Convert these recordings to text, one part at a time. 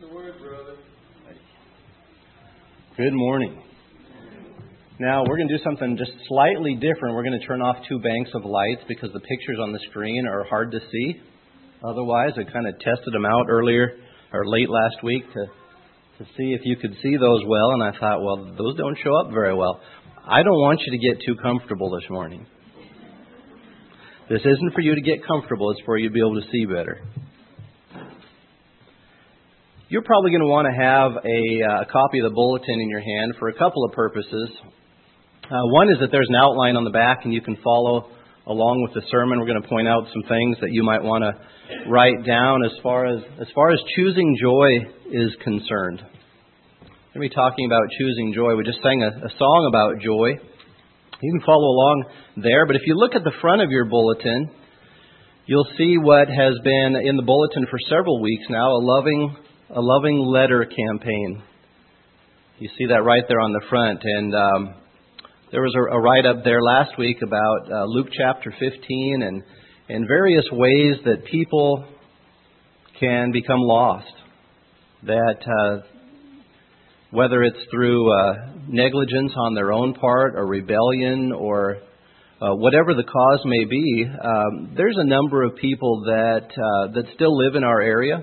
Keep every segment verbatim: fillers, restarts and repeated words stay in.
the word, brother. Good morning. Now, we're going to do something just slightly different. We're going to turn off two banks of lights because the pictures on the screen are hard to see. Otherwise, I kind of tested them out earlier or late last week to to see if you could see those well, and I thought, well, those don't show up very well. I don't want you to get too comfortable this morning. This isn't for you to get comfortable. It's for you to be able to see better. You're probably going to want to have a, uh, a copy of the bulletin in your hand for a couple of purposes. Uh, one is that there's an outline on the back and you can follow along with the sermon. We're going to point out some things that you might want to write down as far as as far as choosing joy is concerned. We're going to be talking about choosing joy. We just sang a, a song about joy. You can follow along there, but if you look at the front of your bulletin, you'll see what has been in the bulletin for several weeks now, a loving a loving letter campaign. You see that right there on the front, and um, there was a, a write-up there last week about uh, Luke chapter fifteen and, and various ways that people can become lost. That uh, whether it's through uh, negligence on their own part or rebellion or uh, whatever the cause may be, um, there's a number of people that uh, that still live in our area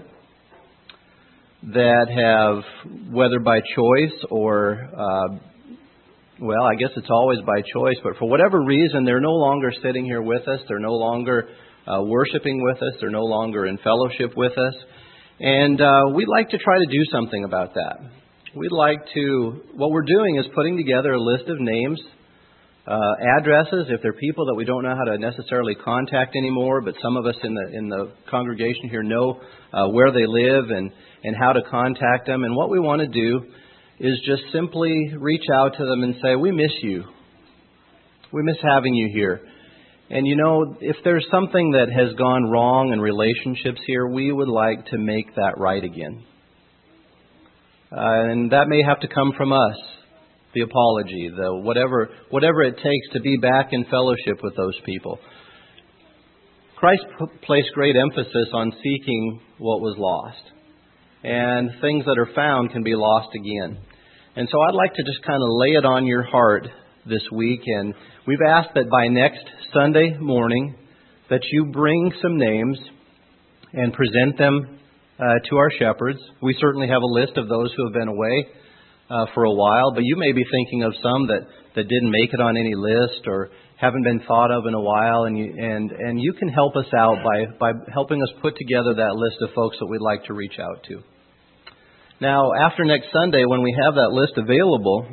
that have, whether by choice or uh, Well, I guess it's always by choice, but for whatever reason, they're no longer sitting here with us. They're no longer uh, worshiping with us. They're no longer in fellowship with us. And uh, we'd like to try to do something about that. We'd like to, what we're doing is putting together a list of names, uh, addresses, if they're people that we don't know how to necessarily contact anymore, but some of us in the in the congregation here know uh, where they live and, and how to contact them. And what we want to do is just simply reach out to them and say, we miss you. We miss having you here. And you know, if there's something that has gone wrong in relationships here, we would like to make that right again. Uh, and that may have to come from us, the apology, the whatever whatever it takes to be back in fellowship with those people. Christ p- placed great emphasis on seeking what was lost. And things that are found can be lost again. And so I'd like to just kind of lay it on your heart this week. And we've asked that by next Sunday morning that you bring some names and present them uh, to our shepherds. We certainly have a list of those who have been away uh, for a while, but you may be thinking of some that, that didn't make it on any list or haven't been thought of in a while, and you, and, and you can help us out by, by helping us put together that list of folks that we'd like to reach out to. Now, after next Sunday, when we have that list available,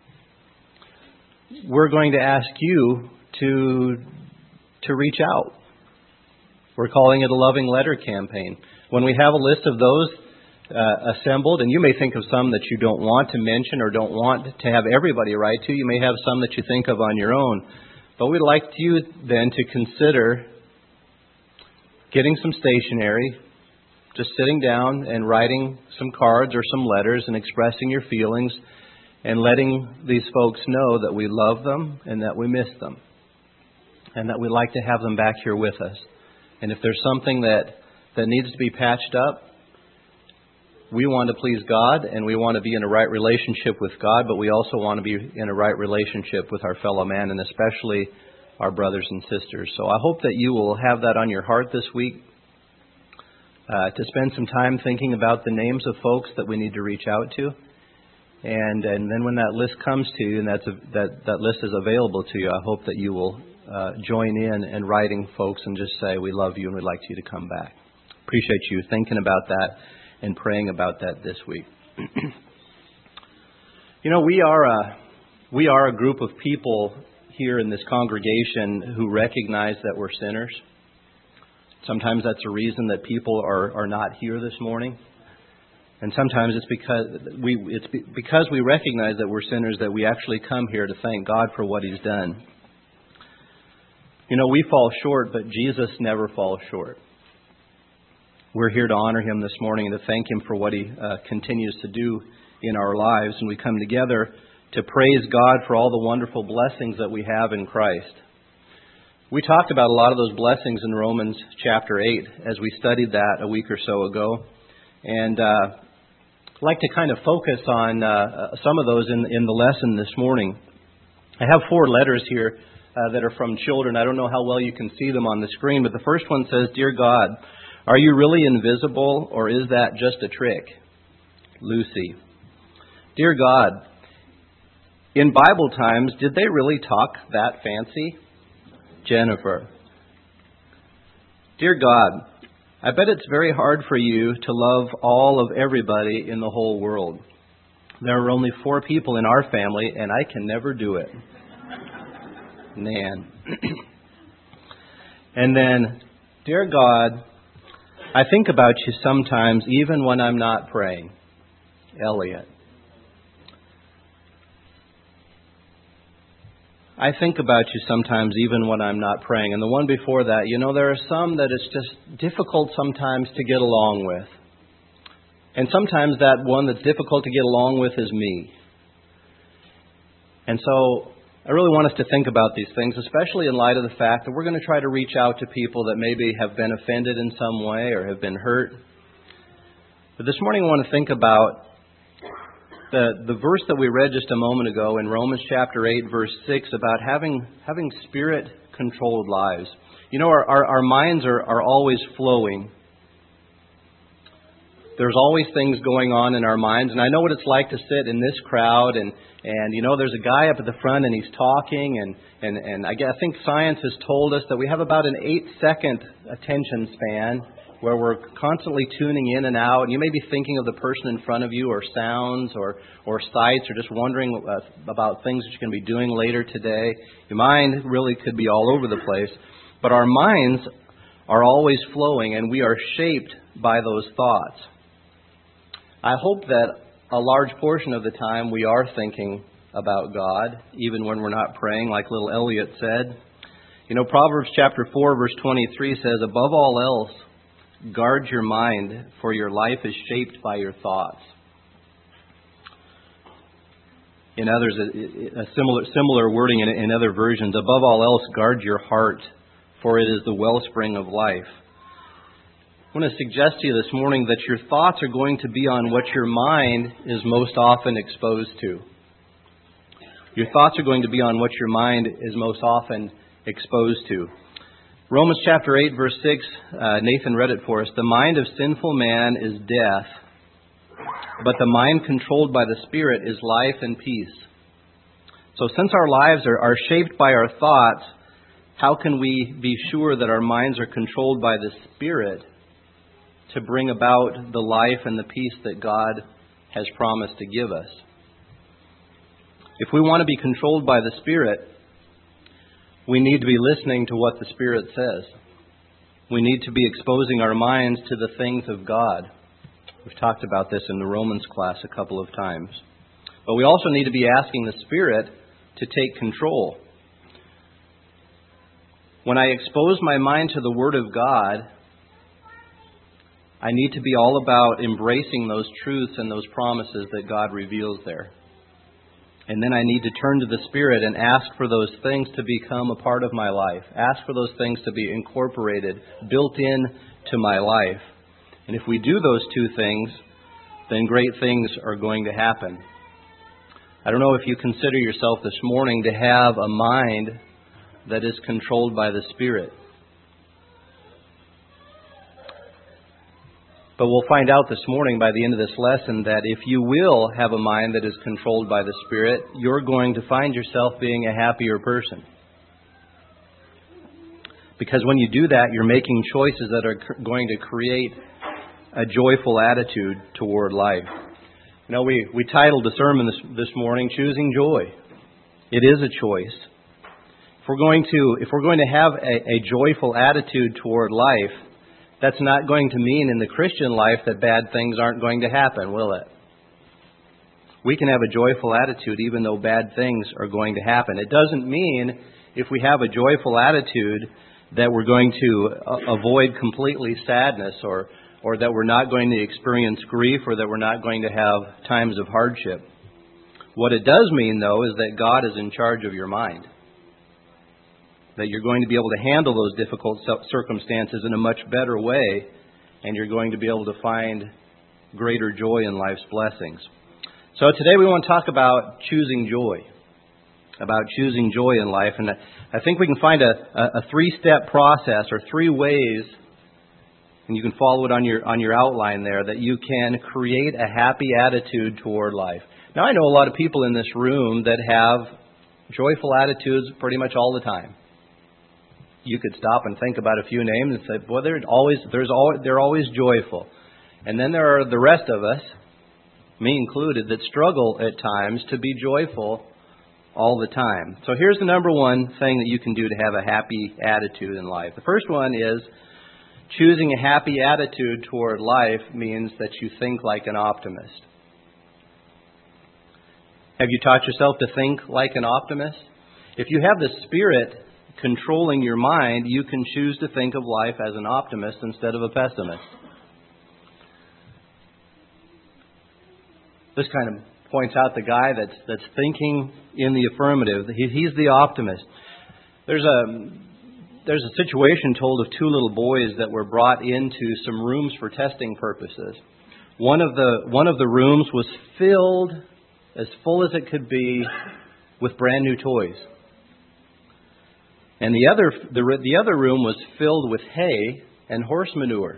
we're going to ask you to to reach out. We're calling it a loving letter campaign. When we have a list of those uh, assembled, and you may think of some that you don't want to mention or don't want to have everybody write to, you may have some that you think of on your own. But we'd like you then to consider getting some stationery, just sitting down and writing some cards or some letters and expressing your feelings and letting these folks know that we love them and that we miss them and that we'd like to have them back here with us. And if there's something that, that needs to be patched up, we want to please God and we want to be in a right relationship with God, but we also want to be in a right relationship with our fellow man and especially our brothers and sisters. So I hope that you will have that on your heart this week. Uh, to spend some time thinking about the names of folks that we need to reach out to. And and then when that list comes to you and that's a, that, that list is available to you, I hope that you will uh, join in and writing folks and just say, we love you and we'd like you to come back. Appreciate you thinking about that and praying about that this week. You know, we are a, we are a group of people here in this congregation who recognize that we're sinners. Sometimes that's a reason that people are, are not here this morning. And sometimes it's because we it's because we recognize that we're sinners that we actually come here to thank God for what He's done. You know, we fall short, but Jesus never falls short. We're here to honor Him this morning and to thank Him for what He uh, continues to do in our lives. And we come together to praise God for all the wonderful blessings that we have in Christ. We talked about a lot of those blessings in Romans chapter eight as we studied that a week or so ago. And uh, I'd like to kind of focus on uh, some of those in, in the lesson this morning. I have four letters here uh, that are from children. I don't know how well you can see them on the screen, but the first one says, "Dear God, are you really invisible, or is that just a trick?" Lucy. "Dear God, in Bible times, did they really talk that fancy?" Jennifer. "Dear God, I bet it's very hard for you to love all of everybody in the whole world. There are only four people in our family, and I can never do it." Nan. And then, "Dear God, I think about you sometimes, even when I'm not praying." Elliot. "I think about you sometimes, even when I'm not praying." And the one before that, you know, there are some that it's just difficult sometimes to get along with. And sometimes that one that's difficult to get along with is me. And so I really want us to think about these things, especially in light of the fact that we're going to try to reach out to people that maybe have been offended in some way or have been hurt. But this morning I want to think about the, the verse that we read just a moment ago in Romans chapter eight, verse six, about having having spirit-controlled lives. You know, our, our, our minds are, are always flowing. There's always things going on in our minds, and I know what it's like to sit in this crowd, and, and you know, there's a guy up at the front, and he's talking, and, and, and I, guess, I think science has told us that we have about an eight-second attention span, where we're constantly tuning in and out, and you may be thinking of the person in front of you, or sounds, or, or sights, or just wondering uh, about things that you're going to be doing later today. Your mind really could be all over the place, but our minds are always flowing, and we are shaped by those thoughts. I hope that a large portion of the time we are thinking about God, even when we're not praying, like little Elliot said. You know, Proverbs chapter four, verse twenty-three says, "Above all else, guard your mind, for your life is shaped by your thoughts." In others, a similar similar wording in, in other versions, "Above all else, guard your heart, for it is the wellspring of life." I want to suggest to you this morning that your thoughts are going to be on what your mind is most often exposed to. Your thoughts are going to be on what your mind is most often exposed to. Romans chapter eight, verse six, uh, Nathan read it for us. "The mind of sinful man is death, but the mind controlled by the Spirit is life and peace." So since our lives are, are shaped by our thoughts, how can we be sure that our minds are controlled by the Spirit to bring about the life and the peace that God has promised to give us? If we want to be controlled by the Spirit, we need to be listening to what the Spirit says. We need to be exposing our minds to the things of God. We've talked about this in the Romans class a couple of times. But we also need to be asking the Spirit to take control. When I expose my mind to the Word of God, I need to be all about embracing those truths and those promises that God reveals there. And then I need to turn to the Spirit and ask for those things to become a part of my life. Ask for those things to be incorporated, built in to my life. And if we do those two things, then great things are going to happen. I don't know if you consider yourself this morning to have a mind that is controlled by the Spirit. But we'll find out this morning by the end of this lesson that if you will have a mind that is controlled by the Spirit, you're going to find yourself being a happier person. Because when you do that, you're making choices that are going to create a joyful attitude toward life. You know, we, we titled the sermon this, this morning, "Choosing Joy." It is a choice. If we're going to, if we're going to have a, a joyful attitude toward life, that's not going to mean in the Christian life that bad things aren't going to happen, will it? We can have a joyful attitude even though bad things are going to happen. It doesn't mean if we have a joyful attitude that we're going to avoid completely sadness or, or that we're not going to experience grief or that we're not going to have times of hardship. What it does mean, though, is that God is in charge of your mind. That you're going to be able to handle those difficult circumstances in a much better way, and you're going to be able to find greater joy in life's blessings. So today we want to talk about choosing joy, about choosing joy in life. And I think we can find a, a three-step process or three ways, and you can follow it on your on your outline there, that you can create a happy attitude toward life. Now, I know a lot of people in this room that have joyful attitudes pretty much all the time. You could stop and think about a few names and say, "Boy, they're always there's always they're always joyful." And then there are the rest of us, me included, that struggle at times to be joyful all the time. So here's the number one thing that you can do to have a happy attitude in life. The first one is choosing a happy attitude toward life means that you think like an optimist. Have you taught yourself to think like an optimist? If you have the Spirit controlling your mind, you can choose to think of life as an optimist instead of a pessimist. This kind of points out the guy that's that's thinking in the affirmative. He, he's the optimist. There's a there's a situation told of two little boys that were brought into some rooms for testing purposes. One of the one of the rooms was filled as full as it could be with brand new toys, and the other the the other room was filled with hay and horse manure.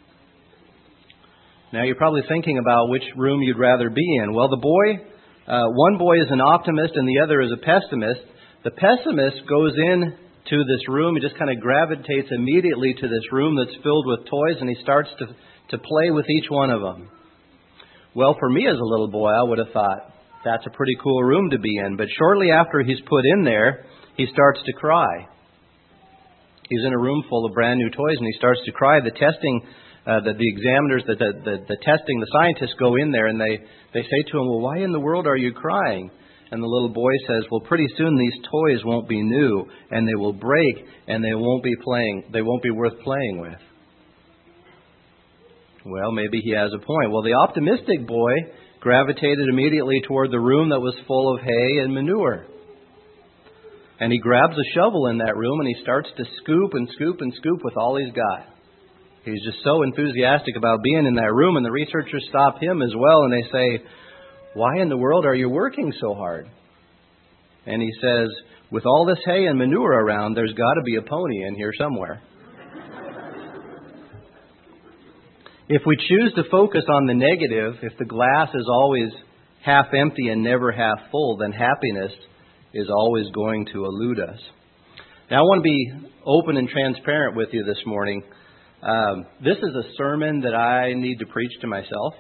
Now, you're probably thinking about which room you'd rather be in. Well, the boy, uh, one boy is an optimist and the other is a pessimist. The pessimist goes in to this room. He just kind of gravitates immediately to this room that's filled with toys, and he starts to, to play with each one of them. Well, for me as a little boy, I would have thought, that's a pretty cool room to be in. But shortly after he's put in there, he starts to cry. He's in a room full of brand new toys, and he starts to cry. The testing Uh, that the examiners, the, the, the testing, the scientists go in there and they, they say to him, "Well, why in the world are you crying?" And the little boy says, "Well, pretty soon these toys won't be new and they will break and they won't be playing, they won't be worth playing with." Well, maybe he has a point. Well, the optimistic boy gravitated immediately toward the room that was full of hay and manure. And he grabs a shovel in that room and he starts to scoop and scoop and scoop with all he's got. He's just so enthusiastic about being in that room, and the researchers stop him as well, and they say, "Why in the world are you working so hard?" And he says, "With all this hay and manure around, there's got to be a pony in here somewhere." If we choose to focus on the negative, if the glass is always half empty and never half full, then happiness is always going to elude us. Now, I want to be open and transparent with you this morning. Um, this is a sermon that I need to preach to myself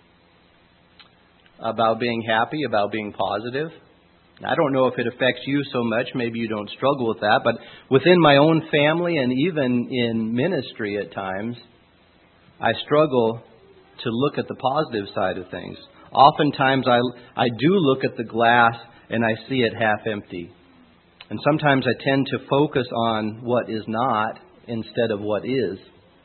about being happy, about being positive. I don't know if it affects you so much. Maybe you don't struggle with that. But within my own family and even in ministry at times, I struggle to look at the positive side of things. Oftentimes I, I do look at the glass and I see it half empty. And sometimes I tend to focus on what is not instead of what is.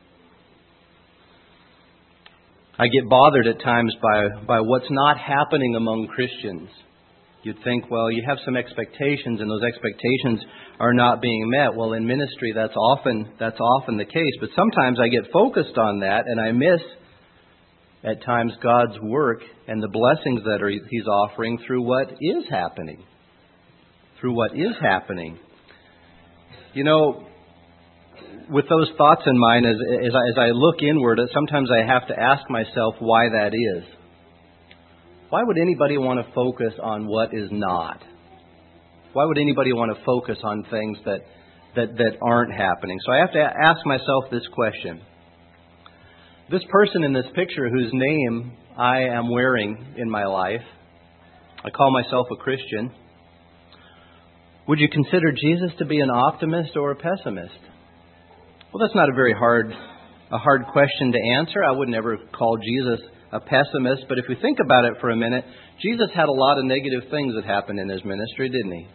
I get bothered at times by, by what's not happening among Christians. You'd think, well, you have some expectations and those expectations are not being met. Well, in ministry, that's often that's often the case. But sometimes I get focused on that and I miss at times God's work and the blessings that are, He's offering through what is happening. Through what is happening. You know, with those thoughts in mind, as, as, I, as I look inward, sometimes I have to ask myself why that is. Why would anybody want to focus on what is not? Why would anybody want to focus on things that, that, that aren't happening? So I have to ask myself this question. This person in this picture whose name I am wearing in my life, I call myself a Christian. Would you consider Jesus to be an optimist or a pessimist? Well, that's not a very hard a hard question to answer. I would never call Jesus a pessimist, but if we think about it for a minute, Jesus had a lot of negative things that happened in His ministry, didn't He?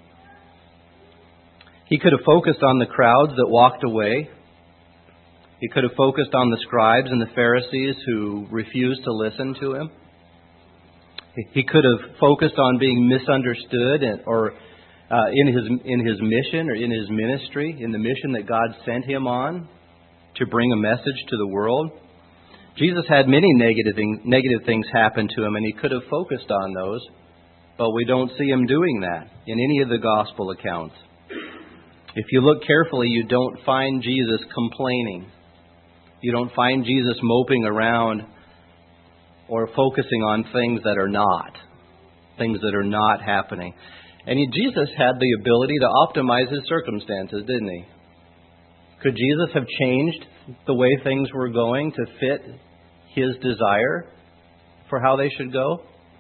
He could have focused on the crowds that walked away. He could have focused on the scribes and the Pharisees who refused to listen to Him. He could have focused on being misunderstood and, or Uh, in his in his mission or in his ministry, in the mission that God sent him on to bring a message to the world. Jesus had many negative, thing, negative things happen to him, and he could have focused on those, but we don't see him doing that in any of the gospel accounts. If you look carefully, you don't find Jesus complaining. You don't find Jesus moping around or focusing on things that are not, things that are not happening. And he, Jesus had the ability to optimize his circumstances, didn't he? Could Jesus have changed the way things were going to fit his desire for how they should go?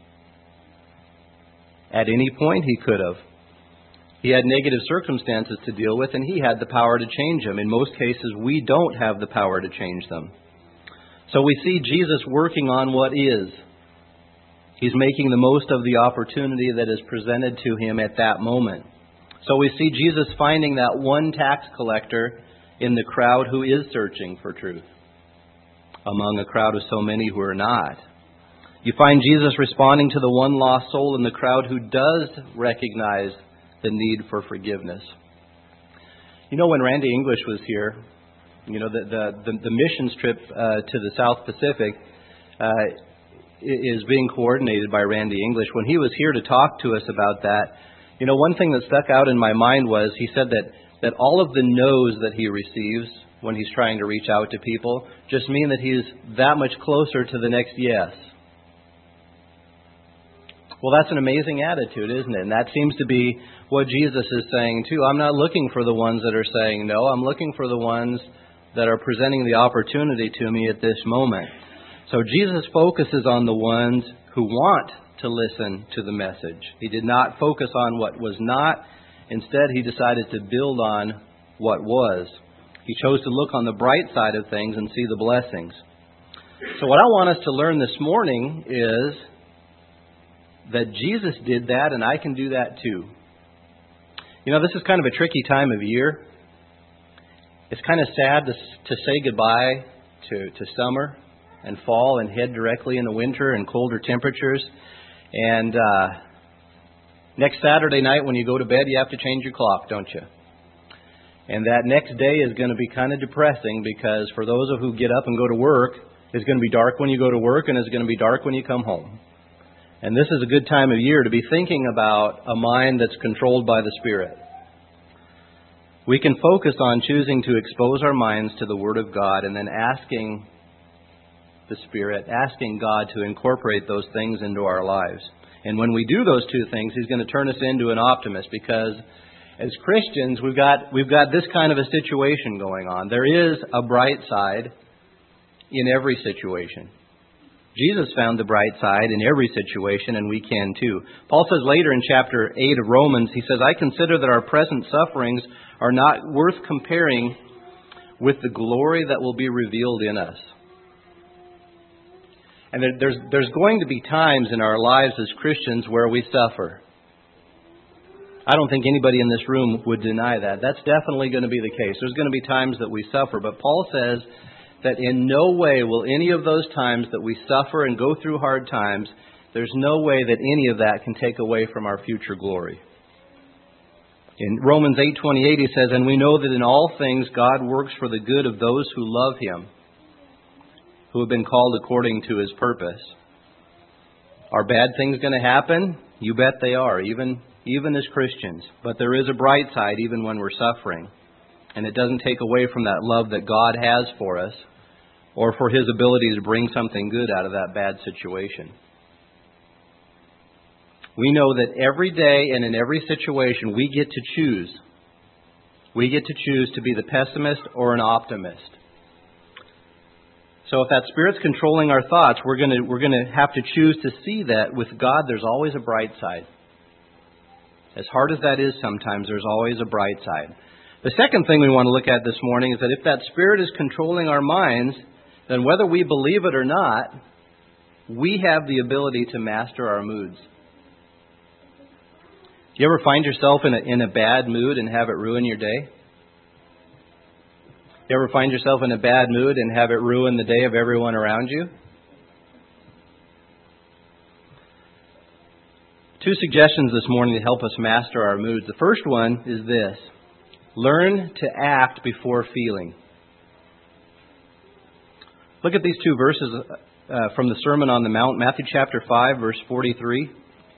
At any point he could have. He had negative circumstances to deal with, and he had the power to change them. In most cases, we don't have the power to change them. So we see Jesus working on what is. He's making the most of the opportunity that is presented to him at that moment. So we see Jesus finding that one tax collector in the crowd who is searching for truth, among a crowd of so many who are not. You find Jesus responding to the one lost soul in the crowd who does recognize the need for forgiveness. You know, when Randy English was here, you know, the the, the, the missions trip uh, to the South Pacific uh, is being coordinated by Randy English. When he was here to talk to us about that, you know, one thing that stuck out in my mind was he said that, that all of the no's that he receives when he's trying to reach out to people just mean that he's that much closer to the next yes. Well, that's an amazing attitude, isn't it? And that seems to be what Jesus is saying, too. I'm not looking for the ones that are saying no. I'm looking for the ones that are presenting the opportunity to me at this moment. So Jesus focuses on the ones who want to listen to the message. He did not focus on what was not. Instead, he decided to build on what was. He chose to look on the bright side of things and see the blessings. So what I want us to learn this morning is that Jesus did that, and I can do that too. You know, this is kind of a tricky time of year. It's kind of sad to, to say goodbye to, to summer and fall and head directly into winter and colder temperatures. And uh, next Saturday night when you go to bed, you have to change your clock, don't you? And that next day is going to be kind of depressing because for those of who get up and go to work, it's going to be dark when you go to work and it's going to be dark when you come home. And this is a good time of year to be thinking about a mind that's controlled by the Spirit. We can focus on choosing to expose our minds to the Word of God and then asking the Spirit, asking God to incorporate those things into our lives. And when we do those two things, He's going to turn us into an optimist because as Christians, we've got we've got this kind of a situation going on. There is a bright side in every situation. Jesus found the bright side in every situation, and we can too. Paul says later in chapter eight of Romans, he says, I consider that our present sufferings are not worth comparing with the glory that will be revealed in us. And there's, there's going to be times in our lives as Christians where we suffer. I don't think anybody in this room would deny that. That's definitely going to be the case. There's going to be times that we suffer. But Paul says that in no way will any of those times that we suffer and go through hard times, there's no way that any of that can take away from our future glory. In Romans eight twenty-eight, he says, and we know that in all things God works for the good of those who love Him, who have been called according to His purpose. Are bad things going to happen? You bet they are, even, even as Christians. But there is a bright side even when we're suffering. And it doesn't take away from that love that God has for us or for His ability to bring something good out of that bad situation. We know that every day and in every situation we get to choose. We get to choose to be the pessimist or an optimist. So if that Spirit's controlling our thoughts, we're going to we're going to have to choose to see that with God there's always a bright side. As hard as that is sometimes, there's always a bright side. The second thing we want to look at this morning is that if that Spirit is controlling our minds, then whether we believe it or not, we have the ability to master our moods. Do you ever find yourself in a, in a bad mood and have it ruin your day? You ever find yourself in a bad mood and have it ruin the day of everyone around you? Two suggestions this morning to help us master our moods. The first one is this. Learn to act before feeling. Look at these two verses uh, from the Sermon on the Mount, Matthew chapter five, verse forty-three.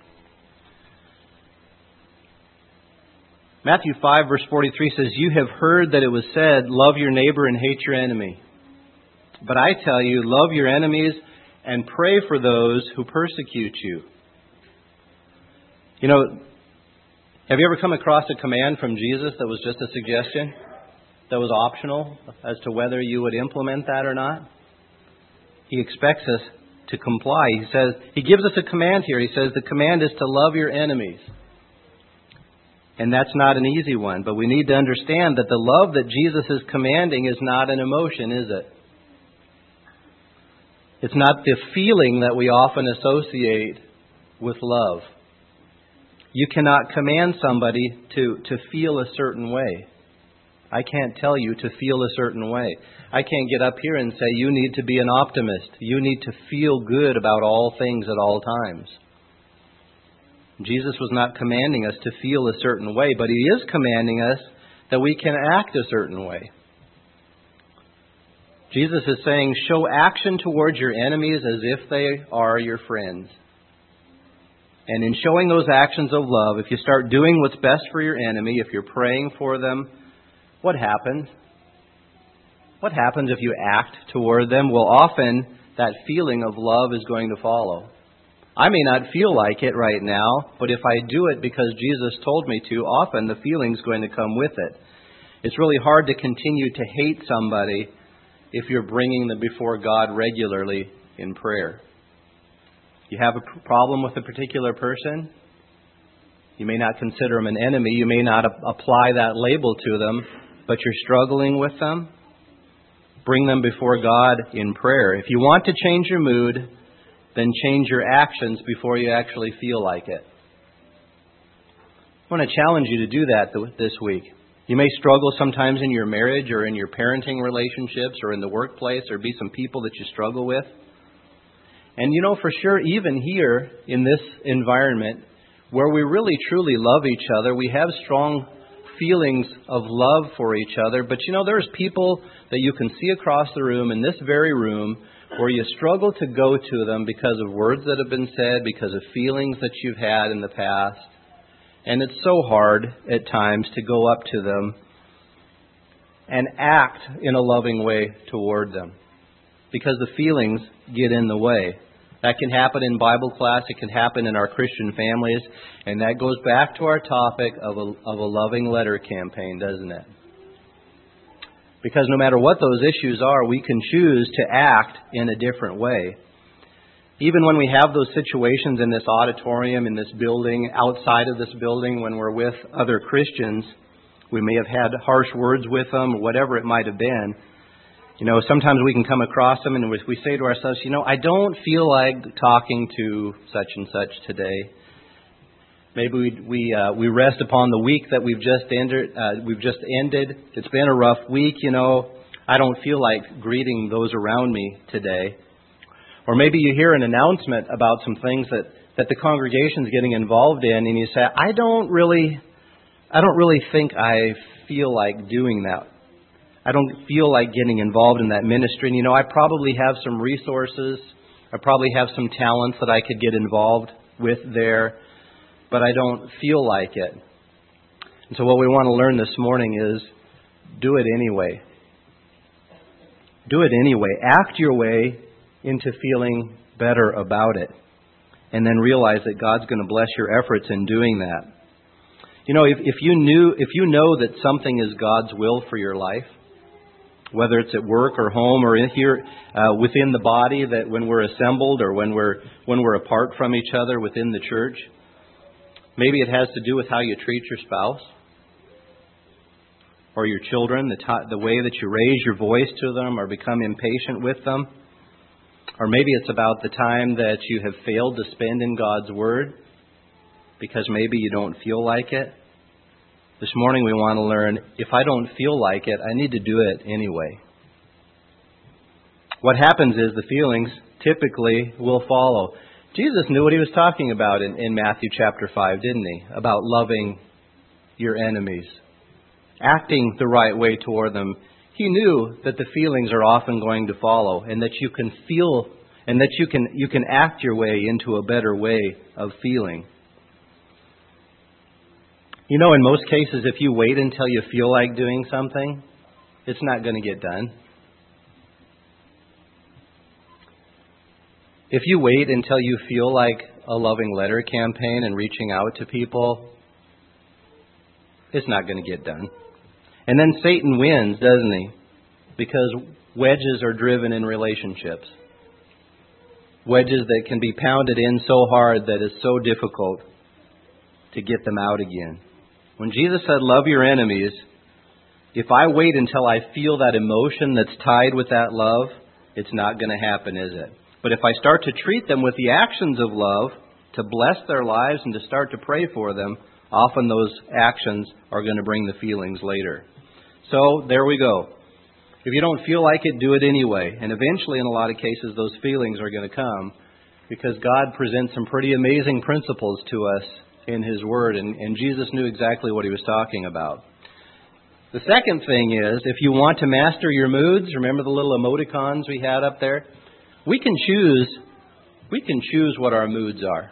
Matthew five, verse forty-three says, "You have heard that it was said, 'Love your neighbor and hate your enemy.' But I tell you, love your enemies and pray for those who persecute you." You know, have you ever come across a command from Jesus that was just a suggestion? That was optional as to whether you would implement that or not? He expects us to comply. He says, He gives us a command here. He says the command is to love your enemies. And that's not an easy one, but we need to understand that the love that Jesus is commanding is not an emotion, is it? It's not the feeling that we often associate with love. You cannot command somebody to, to feel a certain way. I can't tell you to feel a certain way. I can't get up here and say, you need to be an optimist. You need to feel good about all things at all times. Jesus was not commanding us to feel a certain way, but He is commanding us that we can act a certain way. Jesus is saying, show action towards your enemies as if they are your friends. And in showing those actions of love, if you start doing what's best for your enemy, if you're praying for them, what happens? What happens if you act toward them? Well, often that feeling of love is going to follow. I may not feel like it right now, but if I do it because Jesus told me to, often the feeling's going to come with it. It's really hard to continue to hate somebody if you're bringing them before God regularly in prayer. You have a problem with a particular person? You may not consider them an enemy. You may not apply that label to them, but you're struggling with them. Bring them before God in prayer. If you want to change your mood, then change your actions before you actually feel like it. I want to challenge you to do that this week. You may struggle sometimes in your marriage or in your parenting relationships or in the workplace. There be some people that you struggle with. And you know, for sure, even here in this environment where we really truly love each other, we have strong feelings of love for each other. But you know, there's people that you can see across the room, in this very room, where you struggle to go to them because of words that have been said, because of feelings that you've had in the past. And it's so hard at times to go up to them and act in a loving way toward them because the feelings get in the way. That can happen in Bible class. It can happen in our Christian families. And that goes back to our topic of a, of a loving letter campaign, doesn't it? Because no matter what those issues are, we can choose to act in a different way. Even when we have those situations in this auditorium, in this building, outside of this building, when we're with other Christians, we may have had harsh words with them or whatever it might have been. You know, sometimes we can come across them and we say to ourselves, you know, I don't feel like talking to such and such today. Maybe we we uh, we rest upon the week that we've just ended. Uh, we've just ended. It's been a rough week, you know. I don't feel like greeting those around me today. Or maybe you hear an announcement about some things that, that the congregation's getting involved in, and you say, I don't really, I don't really think I feel like doing that. I don't feel like getting involved in that ministry. And, you know, I probably have some resources. I probably have some talents that I could get involved with there, but I don't feel like it. And so what we want to learn this morning is do it anyway. Do it anyway. Act your way into feeling better about it. And then realize that God's going to bless your efforts in doing that. You know, if, if you knew, if you know that something is God's will for your life, whether it's at work or home or in here uh, within the body, that when we're assembled or when we're when we're apart from each other within the church, maybe it has to do with how you treat your spouse or your children, the t- the way that you raise your voice to them or become impatient with them. Or maybe it's about the time that you have failed to spend in God's Word because maybe you don't feel like it. This morning we want to learn, if I don't feel like it, I need to do it anyway. What happens is the feelings typically will follow. Jesus knew what He was talking about in, in Matthew chapter five, didn't He? About loving your enemies. Acting the right way toward them. He knew that the feelings are often going to follow, and that you can feel, and that you can you can act your way into a better way of feeling. You know, in most cases, if you wait until you feel like doing something, it's not going to get done. If you wait until you feel like a loving letter campaign and reaching out to people, it's not going to get done. And then Satan wins, doesn't he? Because wedges are driven in relationships. Wedges that can be pounded in so hard that it's so difficult to get them out again. When Jesus said, love your enemies, if I wait until I feel that emotion that's tied with that love, it's not going to happen, is it? But if I start to treat them with the actions of love, to bless their lives and to start to pray for them, often those actions are going to bring the feelings later. So there we go. If you don't feel like it, do it anyway. And eventually, in a lot of cases, those feelings are going to come because God presents some pretty amazing principles to us in His Word. And, and Jesus knew exactly what He was talking about. The second thing is, if you want to master your moods, remember the little emoticons we had up there? We can choose, we can choose what our moods are.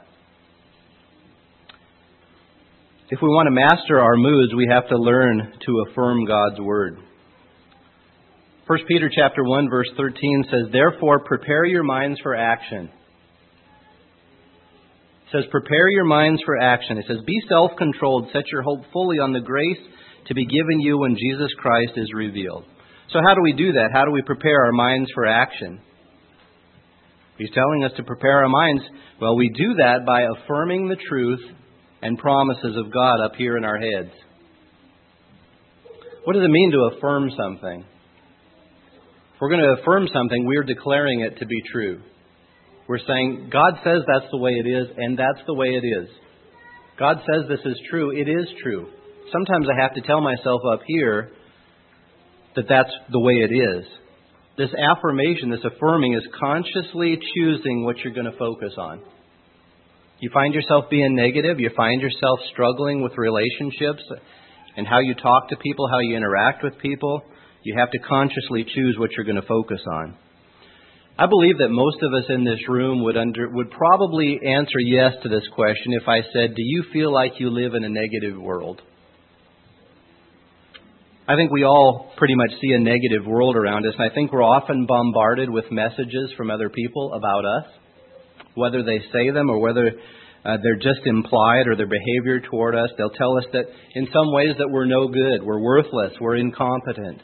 If we want to master our moods, we have to learn to affirm God's Word. First Peter chapter one, verse thirteen says, therefore, prepare your minds for action. It says, prepare your minds for action. It says, be self-controlled. Set your hope fully on the grace to be given you when Jesus Christ is revealed. So how do we do that? How do we prepare our minds for action? He's telling us to prepare our minds. Well, we do that by affirming the truth and promises of God up here in our heads. What does it mean to affirm something? If we're going to affirm something, we're declaring it to be true. We're saying, God says that's the way it is, and that's the way it is. God says this is true, it is true. Sometimes I have to tell myself up here that that's the way it is. This affirmation, this affirming, is consciously choosing what you're going to focus on. You find yourself being negative, you find yourself struggling with relationships and how you talk to people, how you interact with people. You have to consciously choose what you're going to focus on. I believe that most of us in this room would under, would probably answer yes to this question if I said, do you feel like you live in a negative world? I think we all pretty much see a negative world around us, and I think we're often bombarded with messages from other people about us, whether they say them or whether uh, they're just implied or their behavior toward us. They'll tell us that in some ways that we're no good, we're worthless, we're incompetent.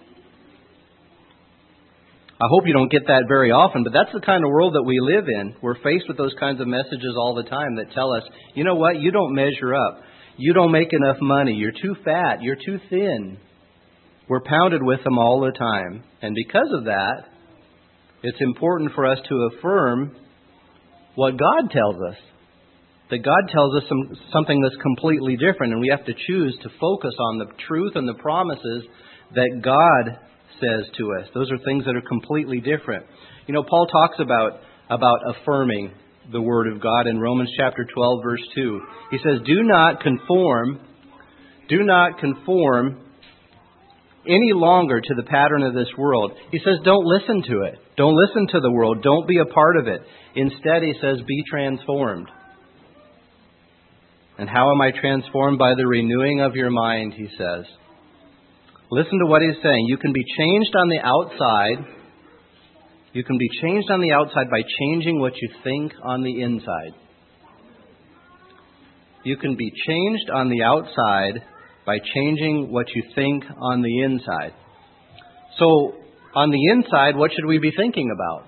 I hope you don't get that very often, but that's the kind of world that we live in. We're faced with those kinds of messages all the time that tell us, you know what, you don't measure up. You don't make enough money. You're too fat. You're too thin. We're pounded with them all the time. And because of that, it's important for us to affirm what God tells us. That God tells us some, something that's completely different, and we have to choose to focus on the truth and the promises that God says to us. Those are things that are completely different. You know, Paul talks about, about affirming the Word of God in Romans chapter twelve, verse two. He says, do not conform, do not conform any longer to the pattern of this world. He says, don't listen to it. Don't listen to the world. Don't be a part of it. Instead, he says, be transformed. And how am I transformed? By the renewing of your mind, he says. Listen to what he's saying. You can be changed on the outside. You can be changed on the outside by changing what you think on the inside. You can be changed on the outside by changing what you think on the inside. So, on the inside, what should we be thinking about?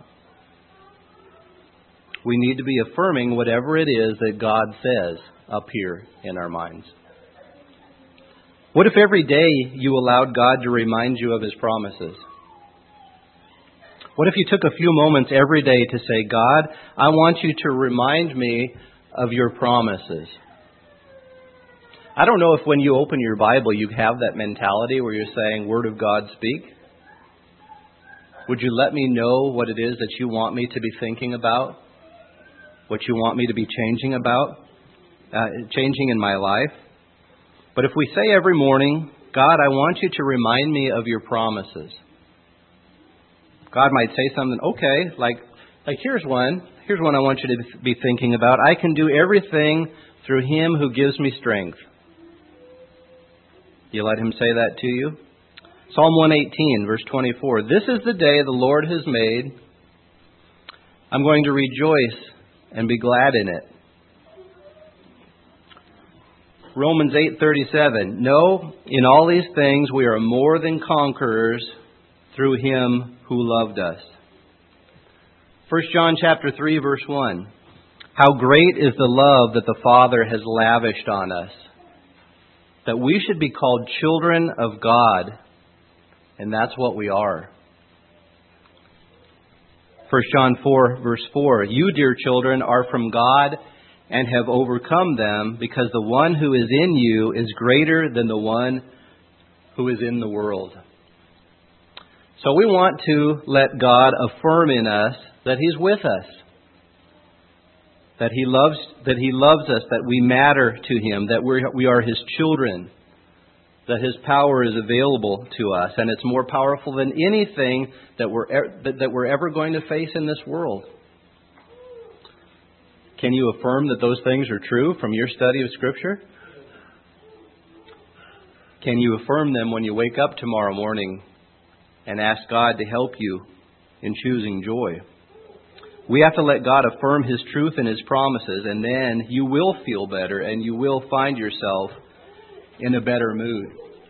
We need to be affirming whatever it is that God says up here in our minds. What if every day you allowed God to remind you of His promises? What if you took a few moments every day to say, God, I want you to remind me of your promises? I don't know if when you open your Bible you have that mentality where you're saying, Word of God, speak. Would you let me know what it is that you want me to be thinking about? What you want me to be changing about? Uh, changing in my life? But if we say every morning, God, I want you to remind me of your promises. God might say something, okay, like, like here's one. Here's one I want you to be thinking about. I can do everything through Him who gives me strength. You let Him say that to you? Psalm one eighteen, verse twenty-four. This is the day the Lord has made. I'm going to rejoice and be glad in it. Romans eight thirty-seven. No, in all these things we are more than conquerors through Him who loved us. First John chapter three, verse one. How great is the love that the Father has lavished on us, that we should be called children of God, and that's what we are. First John four, verse four. You, dear children, are from God and have overcome them, because the one who is in you is greater than the one who is in the world. So we want to let God affirm in us that He's with us, that He loves, that He loves us, that we matter to Him, that we're, we are His children, that His power is available to us, and it's more powerful than anything that we're that, that we're ever going to face in this world. Can you affirm that those things are true from your study of Scripture? Can you affirm them when you wake up tomorrow morning and ask God to help you in choosing joy? We have to let God affirm His truth and His promises, and then you will feel better and you will find yourself in a better mood.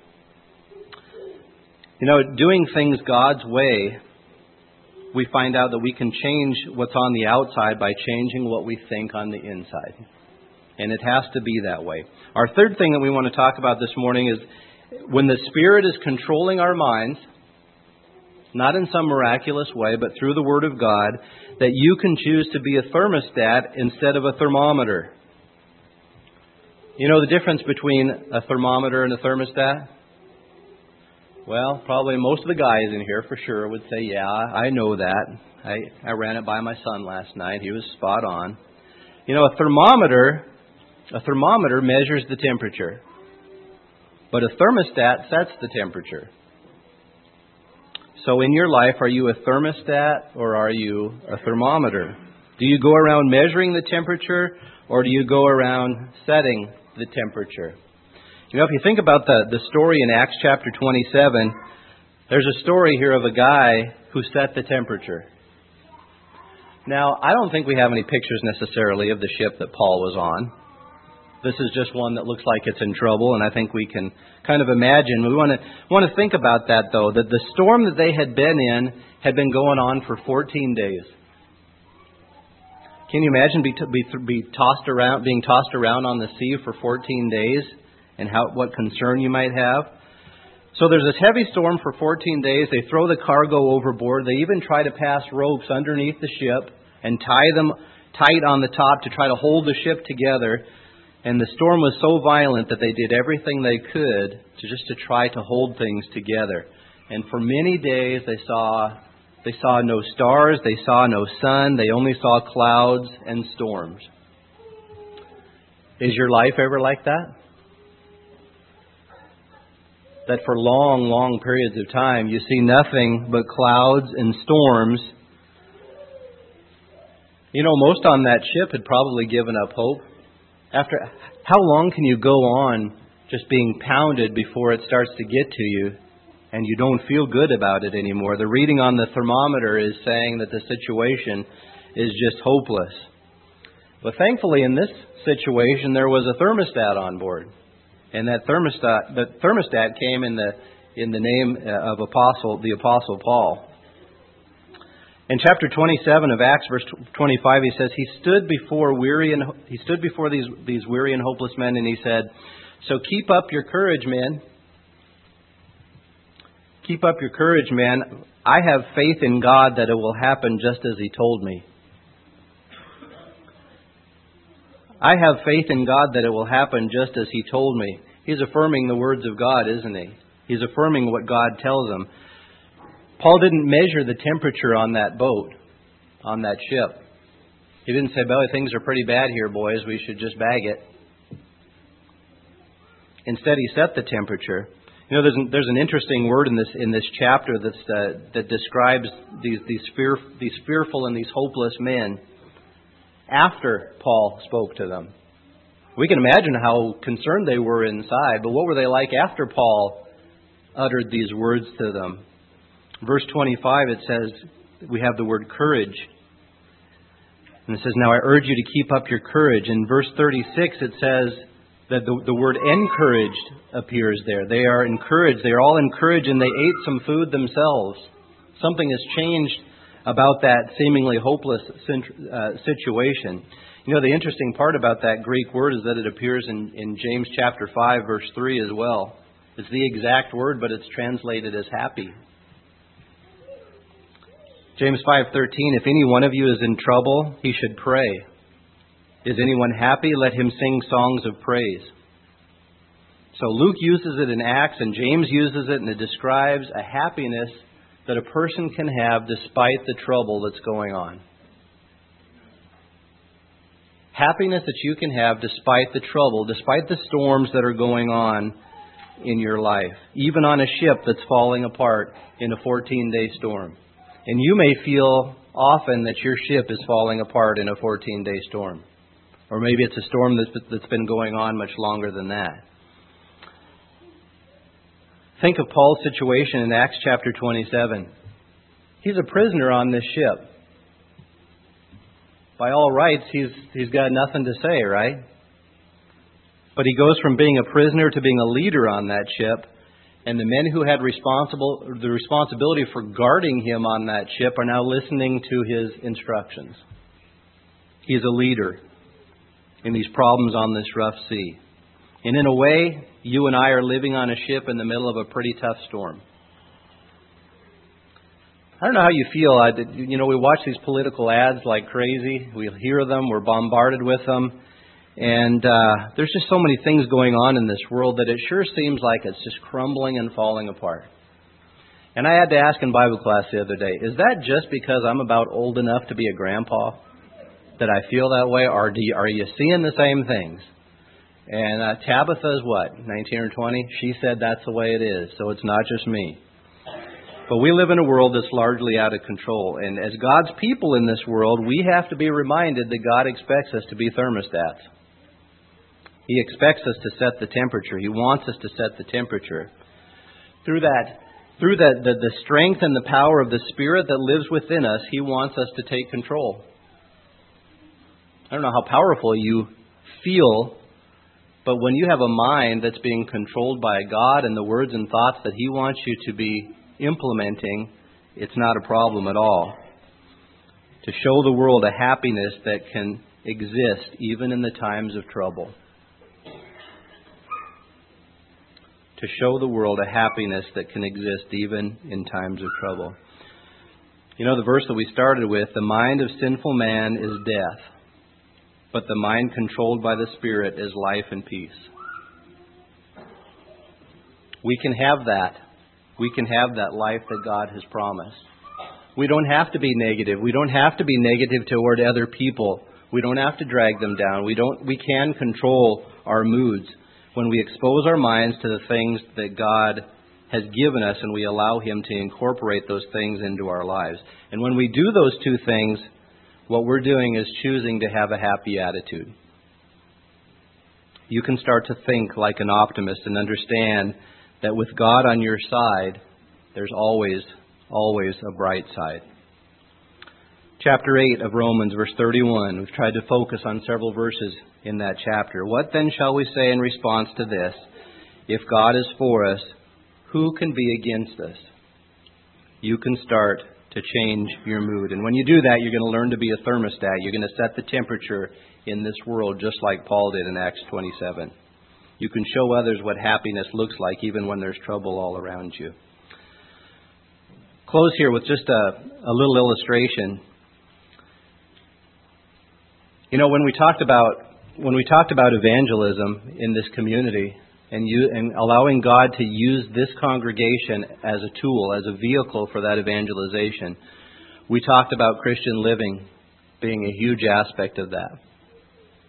You know, doing things God's way, we find out that we can change what's on the outside by changing what we think on the inside. And it has to be that way. Our third thing that we want to talk about this morning is when the Spirit is controlling our minds, not in some miraculous way, but through the Word of God, that you can choose to be a thermostat instead of a thermometer. You know the difference between a thermometer and a thermostat? Well, probably most of the guys in here for sure would say, yeah, I know that. I, I ran it by my son last night. He was spot on. You know, a thermometer, a thermometer measures the temperature. But a thermostat sets the temperature. So in your life, are you a thermostat or are you a thermometer? Do you go around measuring the temperature or do you go around setting the temperature? You know, if you think about the, the story in Acts chapter twenty-seven, there's a story here of a guy who set the temperature. Now, I don't think we have any pictures necessarily of the ship that Paul was on. This is just one that looks like it's in trouble, and I think we can kind of imagine. We want to want to think about that, though, that the storm that they had been in had been going on for fourteen days. Can you imagine be, be, be tossed around, being tossed around on the sea for fourteen days, and how what concern you might have? So there's this heavy storm for fourteen days. They throw the cargo overboard. They even try to pass ropes underneath the ship and tie them tight on the top to try to hold the ship together. And the storm was so violent that they did everything they could to just to try to hold things together. And for many days they saw they saw no stars, they saw no sun, they only saw clouds and storms. Is your life ever like that? That for long, long periods of time you see nothing but clouds and storms. You know, most on that ship had probably given up hope. After how long can you go on just being pounded before it starts to get to you and you don't feel good about it anymore? The reading on the thermometer is saying that the situation is just hopeless. But thankfully in this situation there was a thermostat on board. And that thermostat the thermostat came in the in the name of apostle the apostle Paul. In chapter twenty-seven of Acts, verse twenty-five, he says, He stood before weary and he stood before these, these weary and hopeless men, and he said, So keep up your courage, men. Keep up your courage, men. I have faith in God that it will happen just as He told me. I have faith in God that it will happen just as He told me. He's affirming the words of God, isn't he? He's affirming what God tells him. Paul didn't measure the temperature on that boat, on that ship. He didn't say, "Belly, things are pretty bad here, boys. We should just bag it." Instead, he set the temperature. You know, there's an, there's an interesting word in this in this chapter that's, uh, that describes these these fear these fearful and these hopeless men after Paul spoke to them. We can imagine how concerned they were inside, but what were they like after Paul uttered these words to them? Verse twenty-five, it says, we have the word courage. And it says, now I urge you to keep up your courage. In verse thirty-six, it says that the, the word encouraged appears there. They are encouraged. They are all encouraged, and they ate some food themselves. Something has changed about that seemingly hopeless uh, situation. You know, the interesting part about that Greek word is that it appears in, in James chapter five, verse three as well. It's the exact word, but it's translated as happy. James five thirteen, if any one of you is in trouble, he should pray. Is anyone happy? Let him sing songs of praise. So Luke uses it in Acts, and James uses it, and it describes a happiness that a person can have despite the trouble that's going on. Happiness that you can have despite the trouble, despite the storms that are going on in your life. Even on a ship that's falling apart in a fourteen-day storm. And you may feel often that your ship is falling apart in a fourteen-day storm. Or maybe it's a storm that's, that's been going on much longer than that. Think of Paul's situation in Acts chapter twenty-seven. He's a prisoner on this ship. By all rights, he's he's got nothing to say, right? But he goes from being a prisoner to being a leader on that ship. And the men who had responsible the responsibility for guarding him on that ship are now listening to his instructions. He's a leader in these problems on this rough sea. And in a way, you and I are living on a ship in the middle of a pretty tough storm. I don't know how you feel. I, you know, we watch these political ads like crazy. We hear them. We're bombarded with them. And uh, there's just so many things going on in this world that it sure seems like it's just crumbling and falling apart. And I had to ask in Bible class the other day, is that just because I'm about old enough to be a grandpa that I feel that way? Or do you, are you seeing the same things? And uh, Tabitha is what, nineteen or twenty? She said that's the way it is, so it's not just me. But we live in a world that's largely out of control. And as God's people in this world, we have to be reminded that God expects us to be thermostats. He expects us to set the temperature. He wants us to set the temperature. Through that, through that, the, the strength and the power of the Spirit that lives within us, He wants us to take control. I don't know how powerful you feel, but when you have a mind that's being controlled by God and the words and thoughts that He wants you to be implementing, it's not a problem at all. To show the world a happiness that can exist even in the times of trouble. To show the world a happiness that can exist even in times of trouble. You know the verse that we started with, the mind of sinful man is death, but the mind controlled by the Spirit is life and peace. We can have that. We can have that life that God has promised. We don't have to be negative. We don't have to be negative toward other people. We don't have to drag them down. We don't. We can control our moods when we expose our minds to the things that God has given us and we allow Him to incorporate those things into our lives. And when we do those two things, what we're doing is choosing to have a happy attitude. You can start to think like an optimist and understand that with God on your side, there's always, always a bright side. Chapter eight of Romans, verse thirty-one. We've tried to focus on several verses in that chapter. What then shall we say in response to this? If God is for us, who can be against us? You can start to change your mood. And when you do that, you're going to learn to be a thermostat. You're going to set the temperature in this world just like Paul did in Acts twenty-seven. You can show others what happiness looks like even when there's trouble all around you. Close here with just a, a little illustration. You know, when we talked about when we talked about evangelism in this community and you and allowing God to use this congregation as a tool, as a vehicle for that evangelization, we talked about Christian living being a huge aspect of that.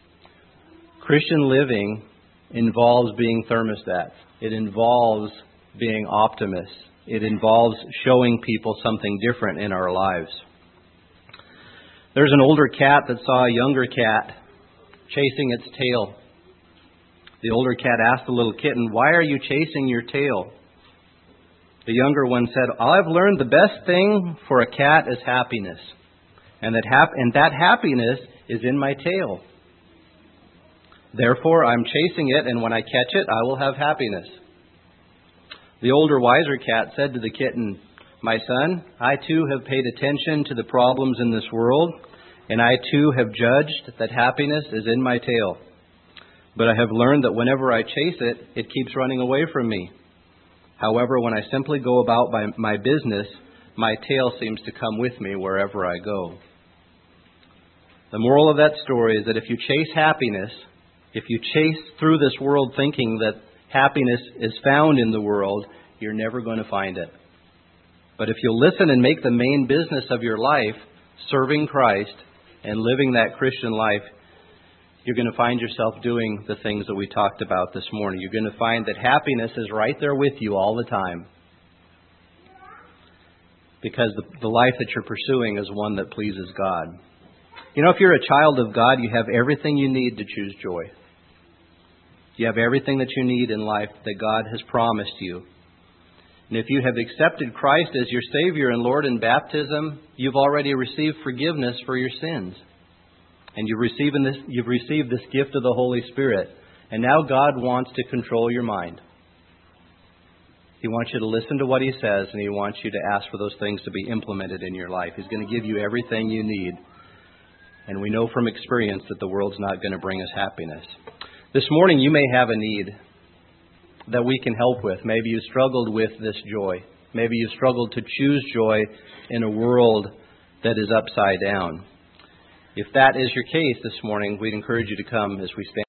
Christian living involves being thermostats. It involves being optimists. It involves showing people something different in our lives. There's an older cat that saw a younger cat chasing its tail. The older cat asked the little kitten, "Why are you chasing your tail?" The younger one said, "I've learned the best thing for a cat is happiness, and that hap- and that happiness is in my tail. Therefore, I'm chasing it, and when I catch it, I will have happiness." The older, wiser cat said to the kitten, "My son, I too have paid attention to the problems in this world, and I too have judged that happiness is in my tail. But I have learned that whenever I chase it, it keeps running away from me. However, when I simply go about my, my business, my tail seems to come with me wherever I go." The moral of that story is that if you chase happiness, if you chase through this world thinking that happiness is found in the world, you're never going to find it. But if you'll listen and make the main business of your life serving Christ and living that Christian life, you're going to find yourself doing the things that we talked about this morning. You're going to find that happiness is right there with you all the time. Because the, the life that you're pursuing is one that pleases God. You know, if you're a child of God, you have everything you need to choose joy. You have everything that you need in life that God has promised you. And if you have accepted Christ as your Savior and Lord in baptism, you've already received forgiveness for your sins. And you've received this, you've received this gift of the Holy Spirit. And now God wants to control your mind. He wants you to listen to what He says, and He wants you to ask for those things to be implemented in your life. He's going to give you everything you need. And we know from experience that the world's not going to bring us happiness. This morning you may have a need that we can help with. Maybe you struggled with this joy. Maybe you struggled to choose joy in a world that is upside down. If that is your case this morning, we'd encourage you to come as we stand.